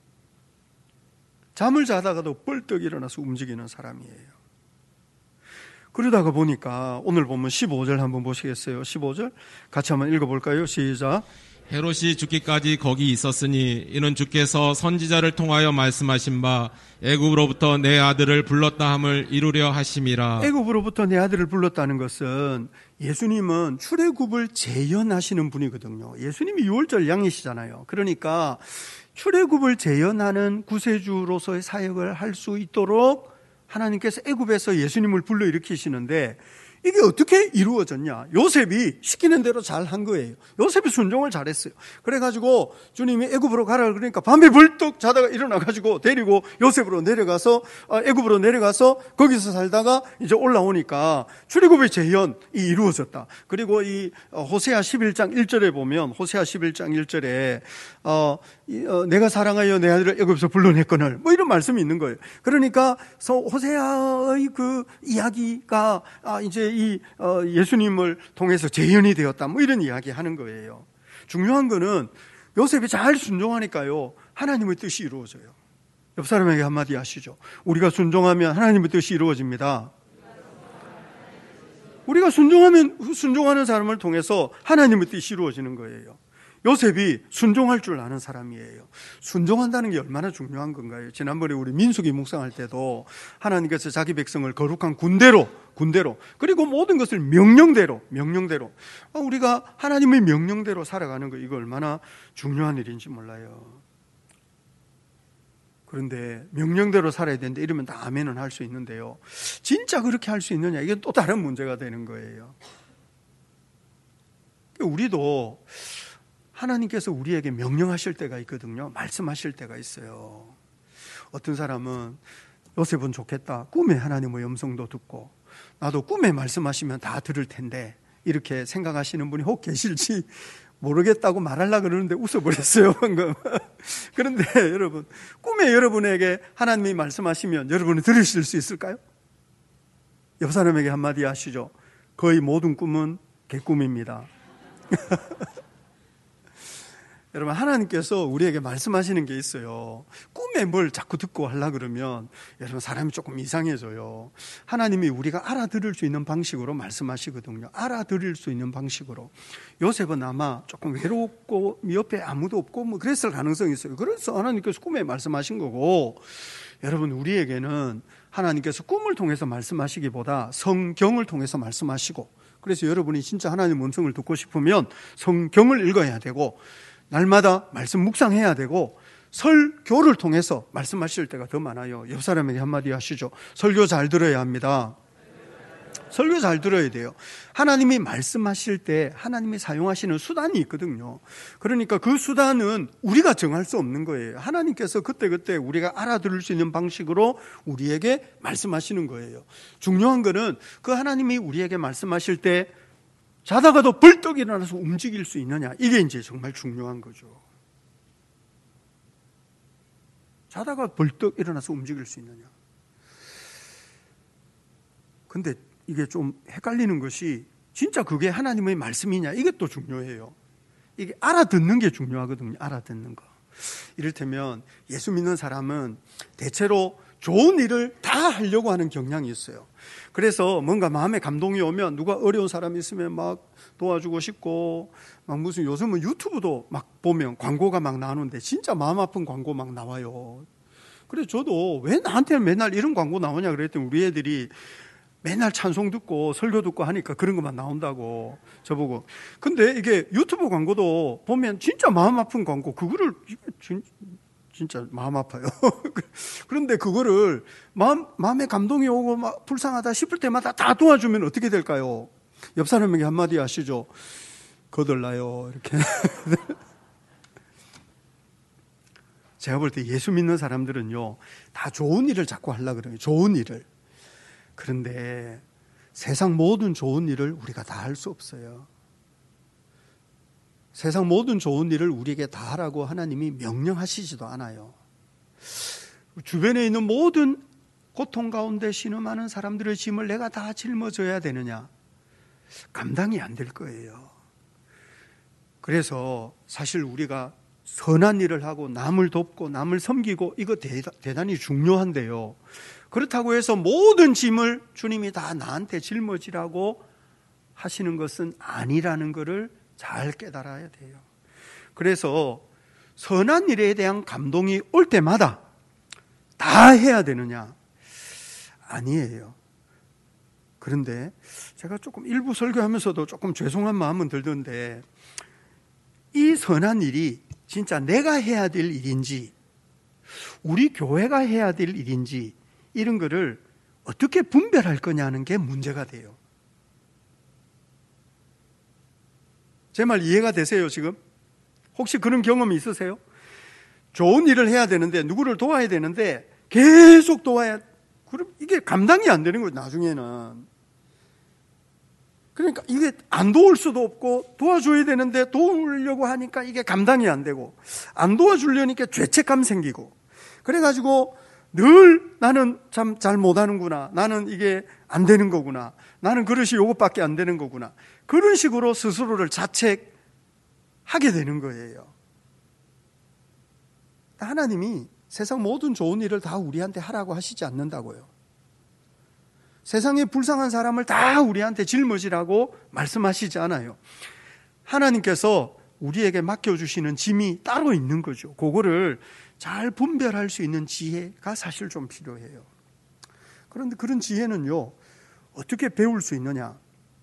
잠을 자다가도 뻘떡 일어나서 움직이는 사람이에요. 그러다가 보니까 오늘 보면 15절 한번 보시겠어요? 15절 같이 한번 읽어볼까요? 시작. 헤롯이 죽기까지 거기 있었으니 이는 주께서 선지자를 통하여 말씀하신 바 애굽으로부터 내 아들을 불렀다 함을 이루려 하심이라. 애굽으로부터 내 아들을 불렀다는 것은 예수님은 출애굽을 재현하시는 분이거든요. 예수님이 유월절 양이시잖아요. 그러니까 출애굽을 재현하는 구세주로서의 사역을 할 수 있도록 하나님께서 애굽에서 예수님을 불러일으키시는데, 이게 어떻게 이루어졌냐? 요셉이 시키는 대로 잘 한 거예요. 요셉이 순종을 잘했어요. 그래가지고 주님이 애굽으로 가라 그러니까 밤에 벌떡 자다가 일어나가지고 데리고 요셉으로 내려가서 애굽으로 내려가서 거기서 살다가 이제 올라오니까 출애굽의 재현이 이루어졌다. 그리고 이 호세아 11장 1절에 보면 호세아 11장 1절에 내가 사랑하여 내 아들을 애굽에서 불러냈거늘 뭐 이런 말씀이 있는 거예요. 그러니까 호세아의 그 이야기가 이제 이 예수님을 통해서 재현이 되었다 뭐 이런 이야기 하는 거예요. 중요한 거는 요셉이 잘 순종하니까요 하나님의 뜻이 이루어져요. 옆 사람에게 한마디 하시죠. 우리가 순종하면 하나님의 뜻이 이루어집니다. 우리가 순종하는 사람을 통해서 하나님의 뜻이 이루어지는 거예요. 요셉이 순종할 줄 아는 사람이에요. 순종한다는 게 얼마나 중요한 건가요? 지난번에 우리 민수기 묵상할 때도 하나님께서 자기 백성을 거룩한 군대로 그리고 모든 것을 명령대로 우리가 하나님의 명령대로 살아가는 거 이거 얼마나 중요한 일인지 몰라요. 그런데 명령대로 살아야 되는데 이러면 다 아멘은 할 수 있는데요. 진짜 그렇게 할 수 있느냐? 이게 또 다른 문제가 되는 거예요. 우리도 하나님께서 우리에게 명령하실 때가 있거든요. 말씀하실 때가 있어요. 어떤 사람은 요셉은 좋겠다. 꿈에 하나님의 음성도 듣고 나도 꿈에 말씀하시면 다 들을 텐데 이렇게 생각하시는 분이 혹 계실지 모르겠다고 말하려고 그러는데 웃어버렸어요 방금. 그런데 여러분 꿈에 여러분에게 하나님이 말씀하시면 여러분이 들으실 수 있을까요? 옆 사람에게 한마디 하시죠. 거의 모든 꿈은 개꿈입니다. 여러분 하나님께서 우리에게 말씀하시는 게 있어요. 꿈에 뭘 자꾸 듣고 하려고 그러면 여러분 사람이 조금 이상해져요. 하나님이 우리가 알아들을 수 있는 방식으로 말씀하시거든요. 알아들을 수 있는 방식으로. 요셉은 아마 조금 외롭고 옆에 아무도 없고 뭐 그랬을 가능성이 있어요. 그래서 하나님께서 꿈에 말씀하신 거고, 여러분 우리에게는 하나님께서 꿈을 통해서 말씀하시기보다 성경을 통해서 말씀하시고, 그래서 여러분이 진짜 하나님의 음성을 듣고 싶으면 성경을 읽어야 되고 날마다 말씀 묵상해야 되고 설교를 통해서 말씀하실 때가 더 많아요. 옆 사람에게 한마디 하시죠. 설교 잘 들어야 합니다. 설교 잘 들어야 돼요. 하나님이 말씀하실 때 하나님이 사용하시는 수단이 있거든요. 그러니까 그 수단은 우리가 정할 수 없는 거예요. 하나님께서 그때그때 우리가 알아들을 수 있는 방식으로 우리에게 말씀하시는 거예요. 중요한 거는 그 하나님이 우리에게 말씀하실 때 자다가도 벌떡 일어나서 움직일 수 있느냐, 이게 이제 정말 중요한 거죠. 자다가 벌떡 일어나서 움직일 수 있느냐. 근데 이게 좀 헷갈리는 것이 진짜 그게 하나님의 말씀이냐, 이게 또 중요해요. 이게 알아듣는 게 중요하거든요. 알아듣는 거. 이를테면 예수 믿는 사람은 대체로 좋은 일을 다 하려고 하는 경향이 있어요. 그래서 뭔가 마음에 감동이 오면 누가 어려운 사람이 있으면 막 도와주고 싶고, 막 무슨 요즘은 유튜브도 막 보면 광고가 막 나오는데 진짜 마음 아픈 광고 막 나와요. 그래서 저도 왜 나한테 맨날 이런 광고 나오냐 그랬더니 우리 애들이 맨날 찬송 듣고 설교 듣고 하니까 그런 것만 나온다고 저보고. 근데 이게 유튜브 광고도 보면 진짜 마음 아픈 광고, 그거를 진짜 마음 아파요. 그런데 그거를 마음에 감동이 오고 막 불쌍하다 싶을 때마다 다 도와주면 어떻게 될까요? 옆 사람에게 한마디 하시죠. 거들나요 이렇게. 제가 볼 때 예수 믿는 사람들은요 다 좋은 일을 자꾸 하려고 그래요. 좋은 일을. 그런데 세상 모든 좋은 일을 우리가 다 할 수 없어요. 세상 모든 좋은 일을 우리에게 다 하라고 하나님이 명령하시지도 않아요. 주변에 있는 모든 고통 가운데 신음하는 사람들의 짐을 내가 다 짊어져야 되느냐? 감당이 안 될 거예요. 그래서 사실 우리가 선한 일을 하고 남을 돕고 남을 섬기고 이거 대단히 중요한데요. 그렇다고 해서 모든 짐을 주님이 다 나한테 짊어지라고 하시는 것은 아니라는 것을 잘 깨달아야 돼요. 그래서 선한 일에 대한 감동이 올 때마다 다 해야 되느냐? 아니에요. 그런데 제가 조금 일부 설교하면서도 조금 죄송한 마음은 들던데, 이 선한 일이 진짜 내가 해야 될 일인지 우리 교회가 해야 될 일인지 이런 거를 어떻게 분별할 거냐는 게 문제가 돼요. 제 말 이해가 되세요 지금? 혹시 그런 경험이 있으세요? 좋은 일을 해야 되는데, 누구를 도와야 되는데 계속 도와야, 그럼 이게 감당이 안 되는 거예요 나중에는. 그러니까 이게 안 도울 수도 없고, 도와줘야 되는데 도우려고 하니까 이게 감당이 안 되고, 안 도와주려니까 죄책감 생기고, 그래가지고 늘 나는 참 잘 못하는구나, 나는 이게 안 되는 거구나, 나는 그릇이 요것밖에 안 되는 거구나, 그런 식으로 스스로를 자책하게 되는 거예요. 하나님이 세상 모든 좋은 일을 다 우리한테 하라고 하시지 않는다고요. 세상에 불쌍한 사람을 다 우리한테 짊어지라고 말씀하시지 않아요. 하나님께서 우리에게 맡겨주시는 짐이 따로 있는 거죠. 그거를 잘 분별할 수 있는 지혜가 사실 좀 필요해요. 그런데 그런 지혜는요, 어떻게 배울 수 있느냐?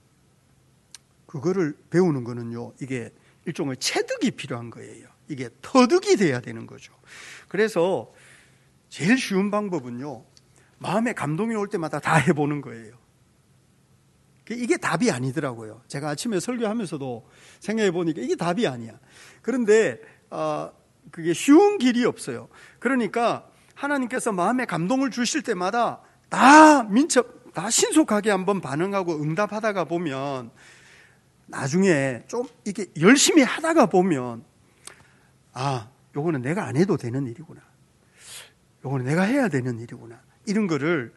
그거를 배우는 거는요, 이게 일종의 체득이 필요한 거예요. 이게 터득이 돼야 되는 거죠. 그래서 제일 쉬운 방법은요, 마음에 감동이 올 때마다 다 해보는 거예요. 이게 답이 아니더라고요. 제가 아침에 설교하면서도 생각해 보니까 이게 답이 아니야. 그런데 그게 쉬운 길이 없어요. 그러니까 하나님께서 마음에 감동을 주실 때마다 다 신속하게 한번 반응하고 응답하다가 보면, 나중에 좀 이게 열심히 하다가 보면, 요거는 내가 안 해도 되는 일이구나, 요거는 내가 해야 되는 일이구나, 이런 거를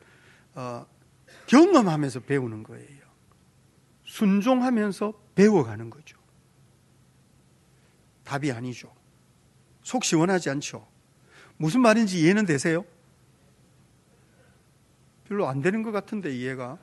경험하면서 배우는 거예요. 순종하면서 배워가는 거죠. 답이 아니죠. 속 시원하지 않죠. 무슨 말인지 이해는 되세요? 별로 안 되는 것 같은데 이해가.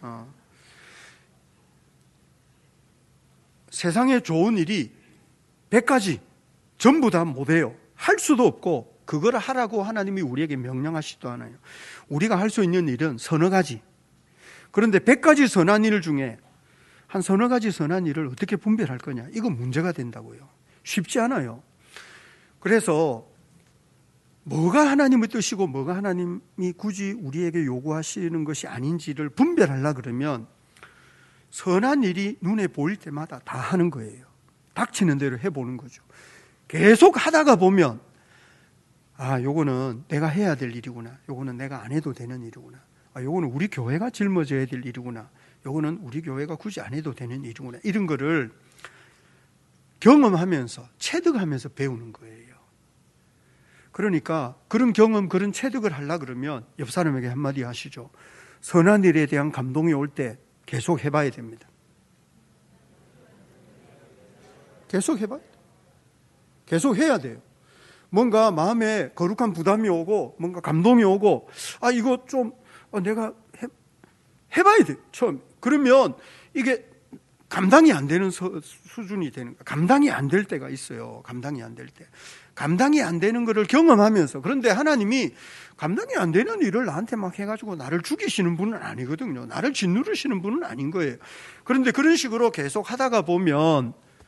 세상에 좋은 일이 100가지 전부 다 못해요. 할 수도 없고, 그걸 하라고 하나님이 우리에게 명령하시지도 않아요. 우리가 할 수 있는 일은 서너 가지. 그런데 100가지 선한 일 중에 한 서너 가지 선한 일을 어떻게 분별할 거냐, 이건 문제가 된다고요. 쉽지 않아요. 그래서 뭐가 하나님의 뜻이고 뭐가 하나님이 굳이 우리에게 요구하시는 것이 아닌지를 분별하려고 그러면 선한 일이 눈에 보일 때마다 다 하는 거예요. 닥치는 대로 해보는 거죠. 계속 하다가 보면, 요거는 내가 해야 될 일이구나, 요거는 내가 안 해도 되는 일이구나, 요거는 우리 교회가 짊어져야 될 일이구나, 요거는 우리 교회가 굳이 안 해도 되는 일이구나, 이런 거를 경험하면서 체득하면서 배우는 거예요. 그러니까 그런 경험, 그런 체득을 하려고 그러면 옆 사람에게 한마디 하시죠. 선한 일에 대한 감동이 올 때 계속 해봐야 됩니다. 계속 해봐야 돼요. 계속 해야 돼요. 뭔가 마음에 거룩한 부담이 오고 뭔가 감동이 오고, 이거 좀 내가 해봐야 돼요. 처음. 그러면 이게 감당이 안 되는 수준이 되는 거예요. 감당이 안 될 때가 있어요. 감당이 안 될 때. 감당이 안 되는 것을 경험하면서. 그런데 하나님이 감당이 안 되는 일을 나한테 막 해가지고 나를 죽이시는 분은 아니거든요. 나를 짓누르시는 분은 아닌 거예요. 그런데 그런 식으로 계속 하다가 보면,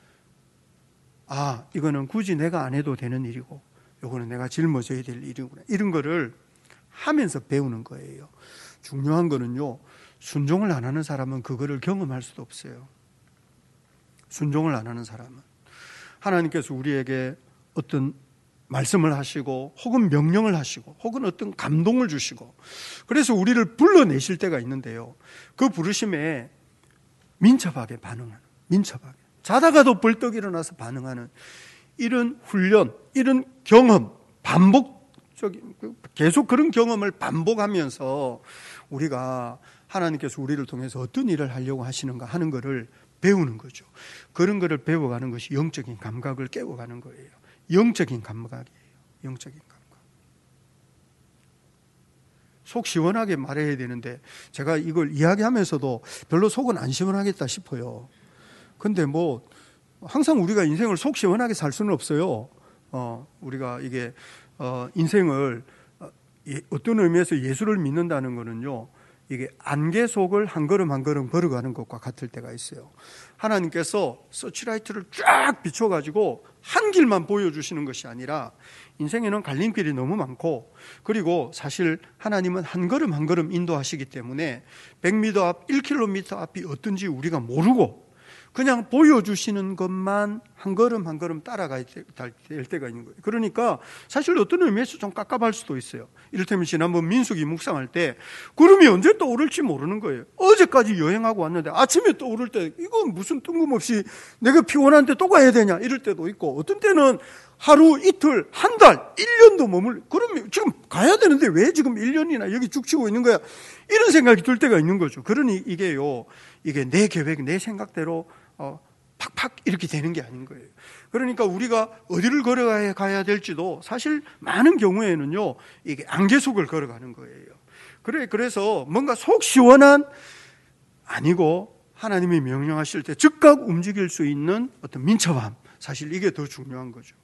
이거는 굳이 내가 안 해도 되는 일이고, 요거는 내가 짊어져야 될 일이구나, 이런 거를 하면서 배우는 거예요. 중요한 거는요, 순종을 안 하는 사람은 그거를 경험할 수도 없어요. 순종을 안 하는 사람은. 하나님께서 우리에게 어떤 말씀을 하시고, 혹은 명령을 하시고, 혹은 어떤 감동을 주시고, 그래서 우리를 불러내실 때가 있는데요, 그 부르심에 민첩하게 반응하는, 민첩하게 자다가도 벌떡 일어나서 반응하는 이런 훈련, 이런 경험, 반복적인, 계속 그런 경험을 반복하면서 우리가 하나님께서 우리를 통해서 어떤 일을 하려고 하시는가 하는 것을 배우는 거죠. 그런 것을 배워가는 것이 영적인 감각을 깨워가는 거예요. 영적인 감각이에요. 영적인 감각. 속 시원하게 말해야 되는데 제가 이걸 이야기하면서도 별로 속은 안 시원하겠다 싶어요. 근데 항상 우리가 인생을 속 시원하게 살 수는 없어요. 우리가 이게 인생을 어떤 의미에서 예수를 믿는다는 거는요, 이게 안개 속을 한 걸음 한 걸음 걸어가는 것과 같을 때가 있어요. 하나님께서 서치라이트를 쫙 비춰가지고 한 길만 보여주시는 것이 아니라 인생에는 갈림길이 너무 많고, 그리고 사실 하나님은 한 걸음 한 걸음 인도하시기 때문에 100m 앞, 1km 앞이 어떤지 우리가 모르고, 그냥 보여주시는 것만 한 걸음 한 걸음 따라가야 될 때가 있는 거예요. 그러니까 사실 어떤 의미에서 좀 깝깝할 수도 있어요. 이를테면 지난번 민수기 묵상할 때 구름이 언제 떠오를지 모르는 거예요. 어제까지 여행하고 왔는데 아침에 떠오를 때 이건 무슨 뜬금없이 내가 피곤한데 또 가야 되냐 이럴 때도 있고, 어떤 때는 하루, 이틀, 한 달, 1년도 그러면 지금 가야 되는데 왜 지금 1년이나 여기 죽치고 있는 거야? 이런 생각이 들 때가 있는 거죠. 그러니 이게 내 계획, 내 생각대로 팍팍 이렇게 되는 게 아닌 거예요. 그러니까 우리가 어디를 걸어가야 될지도 사실 많은 경우에는요, 이게 안개 속을 걸어가는 거예요. 그래서 뭔가 속 시원한 아니고 하나님이 명령하실 때 즉각 움직일 수 있는 어떤 민첩함, 사실 이게 더 중요한 거죠.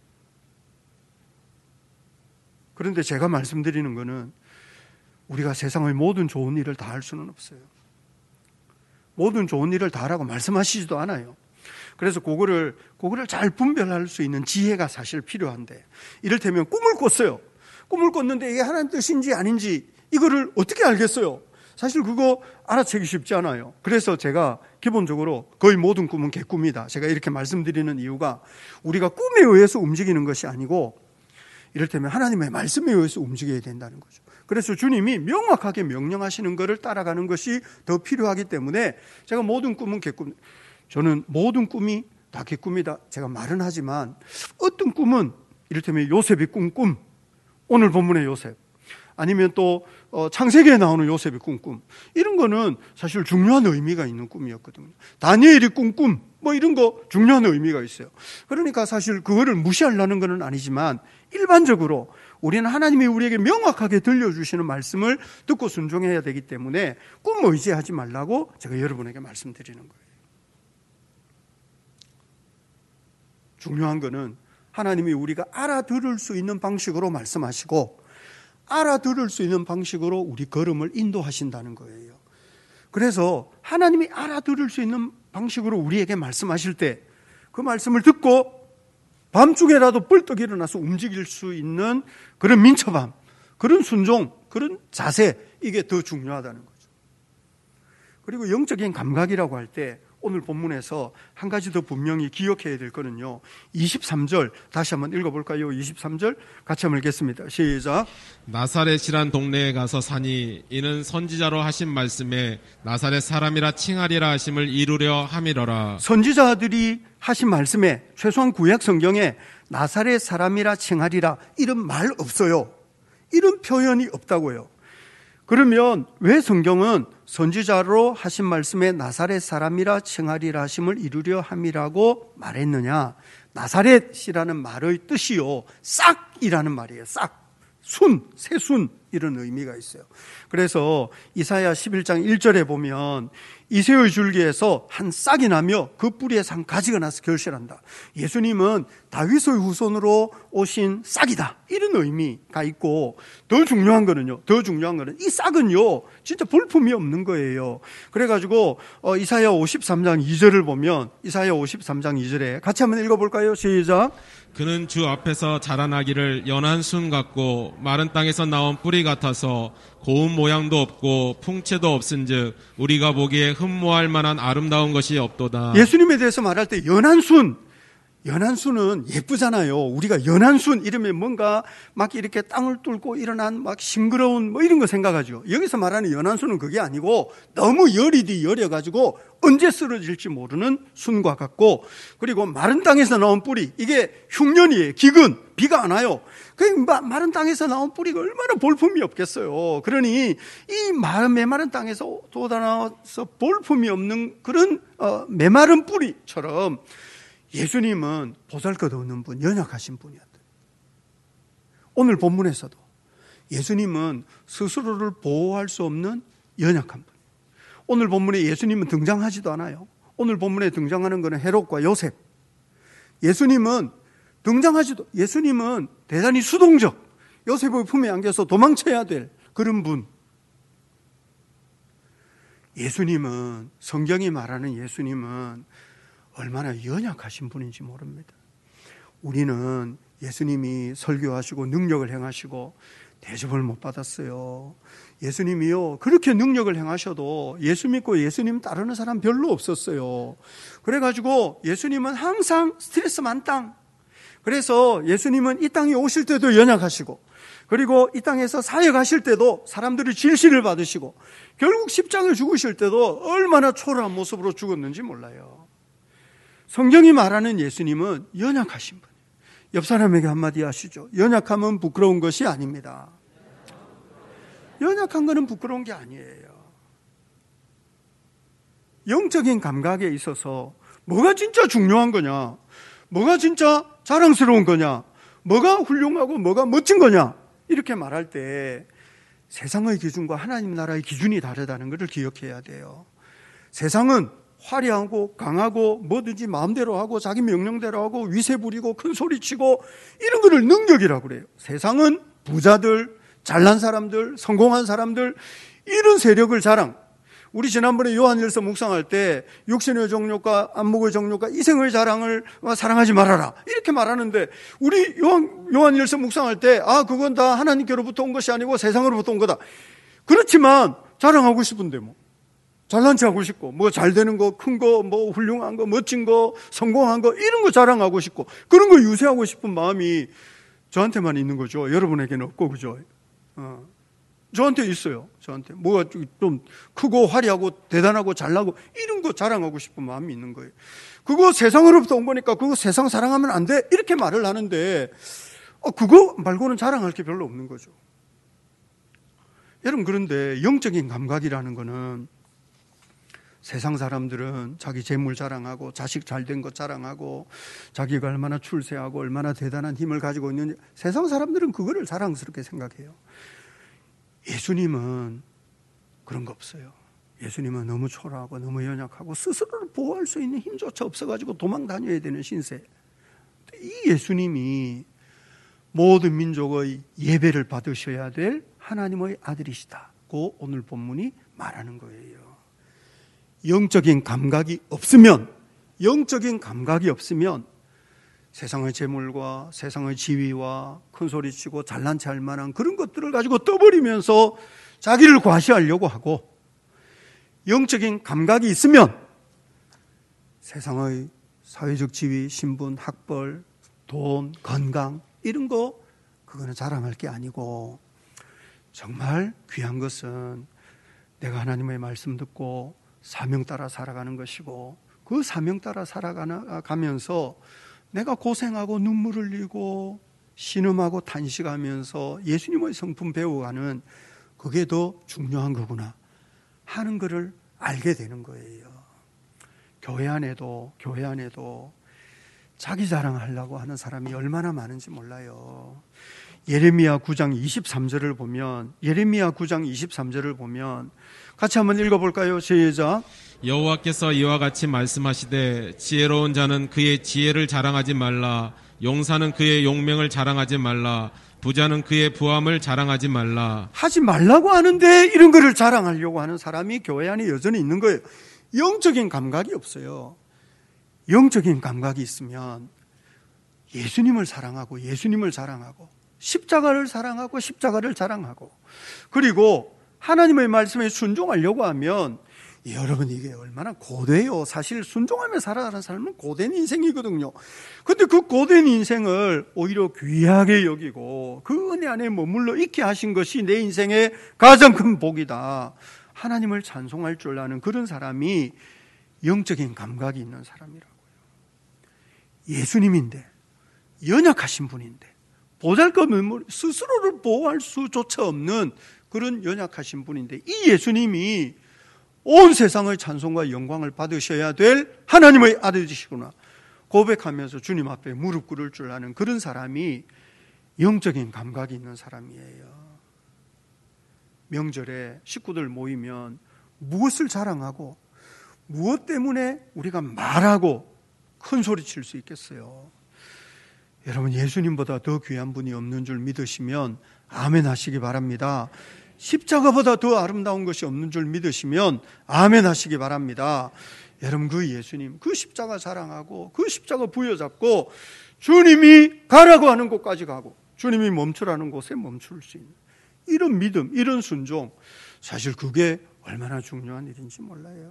그런데 제가 말씀드리는 거는 우리가 세상의 모든 좋은 일을 다 할 수는 없어요. 모든 좋은 일을 다 하라고 말씀하시지도 않아요. 그래서 그거를 잘 분별할 수 있는 지혜가 사실 필요한데, 이를테면 꿈을 꿨어요. 꿈을 꿨는데 이게 하나님 뜻인지 아닌지 이거를 어떻게 알겠어요? 사실 그거 알아채기 쉽지 않아요. 그래서 제가 기본적으로 거의 모든 꿈은 개꿈이다, 제가 이렇게 말씀드리는 이유가, 우리가 꿈에 의해서 움직이는 것이 아니고 이를테면 하나님의 말씀에 의해서 움직여야 된다는 거죠. 그래서 주님이 명확하게 명령하시는 것을 따라가는 것이 더 필요하기 때문에 제가 모든 꿈은 개꿈, 저는 모든 꿈이 다 개꿈이다 제가 말은 하지만, 어떤 꿈은 이를테면 요셉이 꾼 꿈, 오늘 본문의 요셉, 아니면 또 창세기에 나오는 요셉이 꾼 꿈, 이런 거는 사실 중요한 의미가 있는 꿈이었거든요. 다니엘이 꾼 꿈, 이런 거 중요한 의미가 있어요. 그러니까 사실 그거를 무시하려는 건 아니지만, 일반적으로 우리는 하나님이 우리에게 명확하게 들려주시는 말씀을 듣고 순종해야 되기 때문에 꿈 의지하지 말라고 제가 여러분에게 말씀드리는 거예요. 중요한 거는 하나님이 우리가 알아들을 수 있는 방식으로 말씀하시고 알아들을 수 있는 방식으로 우리 걸음을 인도하신다는 거예요. 그래서 하나님이 알아들을 수 있는 방식으로 우리에게 말씀하실 때 그 말씀을 듣고 밤중에라도 뻘떡 일어나서 움직일 수 있는 그런 민첩함, 그런 순종, 그런 자세, 이게 더 중요하다는 거죠. 그리고 영적인 감각이라고 할 때 오늘 본문에서 한 가지 더 분명히 기억해야 될 거는요, 23절 다시 한번 읽어볼까요? 23절 같이 한번 읽겠습니다. 시작. 나사렛이란 동네에 가서 사니 이는 선지자로 하신 말씀에 나사렛 사람이라 칭하리라 하심을 이루려 함이러라. 선지자들이 하신 말씀에, 최소한 구약 성경에 나사렛 사람이라 칭하리라 이런 말 없어요. 이런 표현이 없다고요. 그러면 왜 성경은 선지자로 하신 말씀에 나사렛 사람이라 칭하리라 하심을 이루려 함이라고 말했느냐? 나사렛이라는 말의 뜻이요, 싹이라는 말이에요. 싹, 순, 새순, 이런 의미가 있어요. 그래서 이사야 11장 1절에 보면 이새의 줄기에서 한 싹이 나며 그 뿌리에서 한 가지가 나서 결실한다. 예수님은 다윗의 후손으로 오신 싹이다, 이런 의미가 있고, 더 중요한 거는 이 싹은요 진짜 볼품이 없는 거예요. 그래가지고 이사야 53장 2절을 보면, 이사야 53장 2절에 같이 한번 읽어볼까요? 시작. 그는 주 앞에서 자라나기를 연한 순 같고 마른 땅에서 나온 뿌리 같아서 고운 모양도 없고 풍채도 없은즉 우리가 보기에 흠모할 만한 아름다운 것이 없도다. 예수님에 대해서 말할 때 연한 순은 예쁘잖아요. 우리가 연한 순 이러면 뭔가 막 이렇게 땅을 뚫고 일어난 막 싱그러운 이런 거 생각하죠. 여기서 말하는 연한 순은 그게 아니고 너무 열여가지고 언제 쓰러질지 모르는 순과 같고, 그리고 마른 땅에서 나온 뿌리, 이게 흉년이에요. 기근, 비가 안 와요. 그 마른 땅에서 나온 뿌리가 얼마나 볼품이 없겠어요. 그러니 이 메마른 땅에서 돋아나서 볼품이 없는 그런 메마른 뿌리처럼 예수님은 보잘것없는 분, 연약하신 분이었다. 오늘 본문에서도 예수님은 스스로를 보호할 수 없는 연약한 분. 오늘 본문에 예수님은 등장하지도 않아요. 오늘 본문에 등장하는 것은 헤롯과 요셉. 예수님은 대단히 수동적, 요셉의 품에 안겨서 도망쳐야 될 그런 분. 예수님은, 성경이 말하는 예수님은 얼마나 연약하신 분인지 모릅니다. 우리는 예수님이 설교하시고 능력을 행하시고 대접을 못 받았어요. 예수님이요, 그렇게 능력을 행하셔도 예수 믿고 예수님 따르는 사람 별로 없었어요. 그래가지고 예수님은 항상 스트레스 만땅. 그래서 예수님은 이 땅에 오실 때도 연약하시고, 그리고 이 땅에서 사역하실 때도 사람들이 질시를 받으시고, 결국 십자가에 죽으실 때도 얼마나 초라한 모습으로 죽었는지 몰라요. 성경이 말하는 예수님은 연약하신 분이에요. 옆 사람에게 한마디 하시죠. 연약함은 부끄러운 것이 아닙니다. 연약한 것은 부끄러운 게 아니에요. 영적인 감각에 있어서 뭐가 진짜 중요한 거냐, 뭐가 진짜 자랑스러운 거냐, 뭐가 훌륭하고 뭐가 멋진 거냐, 이렇게 말할 때 세상의 기준과 하나님 나라의 기준이 다르다는 것을 기억해야 돼요. 세상은 화려하고 강하고 뭐든지 마음대로 하고 자기 명령대로 하고 위세 부리고 큰 소리 치고 이런 거를 능력이라고 그래요. 세상은 부자들, 잘난 사람들, 성공한 사람들, 이런 세력을 자랑. 우리 지난번에 요한일서 묵상할 때 육신의 정욕과 안목의 정욕과 이생의 자랑을 사랑하지 말아라, 이렇게 말하는데, 우리 요한일서 묵상할 때 그건 다 하나님께로부터 온 것이 아니고 세상으로부터 온 거다. 그렇지만 자랑하고 싶은데 뭐 잘난 체 하고 싶고, 뭐 잘 되는 거, 큰 거, 뭐 훌륭한 거, 멋진 거, 성공한 거, 이런 거 자랑하고 싶고, 그런 거 유세하고 싶은 마음이 저한테만 있는 거죠. 여러분에게는 없고, 그죠? 저한테 있어요. 저한테 뭐가 좀 크고 화려하고 대단하고 잘나고 이런 거 자랑하고 싶은 마음이 있는 거예요. 그거 세상으로부터 온 거니까 그거 세상 사랑하면 안 돼, 이렇게 말을 하는데 그거 말고는 자랑할 게 별로 없는 거죠. 여러분, 그런데 영적인 감각이라는 거는, 세상 사람들은 자기 재물 자랑하고 자식 잘된 것 자랑하고 자기가 얼마나 출세하고 얼마나 대단한 힘을 가지고 있는지, 세상 사람들은 그거를 자랑스럽게 생각해요. 예수님은 그런 거 없어요. 예수님은 너무 초라하고 너무 연약하고 스스로를 보호할 수 있는 힘조차 없어가지고 도망 다녀야 되는 신세. 이 예수님이 모든 민족의 예배를 받으셔야 될 하나님의 아들이시다고 오늘 본문이 말하는 거예요. 영적인 감각이 없으면 세상의 재물과 세상의 지위와 큰 소리치고 잘난 체 할 만한 그런 것들을 가지고 떠버리면서 자기를 과시하려고 하고, 영적인 감각이 있으면 세상의 사회적 지위, 신분, 학벌, 돈, 건강, 이런 거, 그거는 자랑할 게 아니고, 정말 귀한 것은 내가 하나님의 말씀 듣고 사명 따라 살아가는 것이고, 그 사명 따라 살아가면서 내가 고생하고 눈물 흘리고 신음하고 탄식하면서 예수님의 성품 배워가는, 그게 더 중요한 거구나 하는 것을 알게 되는 거예요. 교회 안에도 자기 자랑하려고 하는 사람이 얼마나 많은지 몰라요. 예레미야 9장 23절을 보면 같이 한번 읽어볼까요? 시작. 여호와께서 이와 같이 말씀하시되, 지혜로운 자는 그의 지혜를 자랑하지 말라. 용사는 그의 용명을 자랑하지 말라. 부자는 그의 부함을 자랑하지 말라. 하지 말라고 하는데 이런 거를 자랑하려고 하는 사람이 교회 안에 여전히 있는 거예요. 영적인 감각이 없어요. 영적인 감각이 있으면 예수님을 사랑하고 예수님을 자랑하고, 십자가를 사랑하고 십자가를 자랑하고, 그리고 하나님의 말씀에 순종하려고 하면, 여러분 이게 얼마나 고돼요. 사실 순종하며 살아가는 사람은 고된 인생이거든요. 그런데 그 고된 인생을 오히려 귀하게 여기고 그 은혜 안에 머물러 있게 하신 것이 내 인생의 가장 큰 복이다, 하나님을 찬송할 줄 아는 그런 사람이 영적인 감각이 있는 사람이라고요. 예수님인데, 연약하신 분인데, 보잘것없는, 스스로를 보호할 수조차 없는 그런 연약하신 분인데, 이 예수님이 온 세상의 찬송과 영광을 받으셔야 될 하나님의 아들이시구나 고백하면서 주님 앞에 무릎 꿇을 줄 아는 그런 사람이 영적인 감각이 있는 사람이에요. 명절에 식구들 모이면 무엇을 자랑하고 무엇 때문에 우리가 말하고 큰 소리 칠 수 있겠어요? 여러분, 예수님보다 더 귀한 분이 없는 줄 믿으시면 아멘 하시기 바랍니다. 십자가보다 더 아름다운 것이 없는 줄 믿으시면 아멘 하시기 바랍니다. 여러분, 그 예수님, 그 십자가 자랑하고 그 십자가 부여잡고 주님이 가라고 하는 곳까지 가고 주님이 멈추라는 곳에 멈출 수 있는, 이런 믿음, 이런 순종, 사실 그게 얼마나 중요한 일인지 몰라요.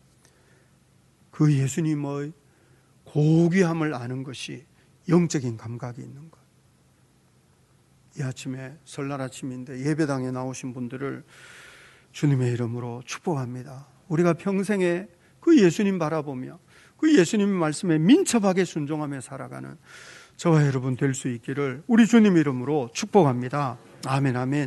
그 예수님의 고귀함을 아는 것이 영적인 감각이 있는 것. 이 아침에 설날 아침인데 예배당에 나오신 분들을 주님의 이름으로 축복합니다. 우리가 평생에 그 예수님 바라보며 그 예수님 말씀에 민첩하게 순종하며 살아가는 저와 여러분 될 수 있기를 우리 주님 이름으로 축복합니다. 아멘, 아멘.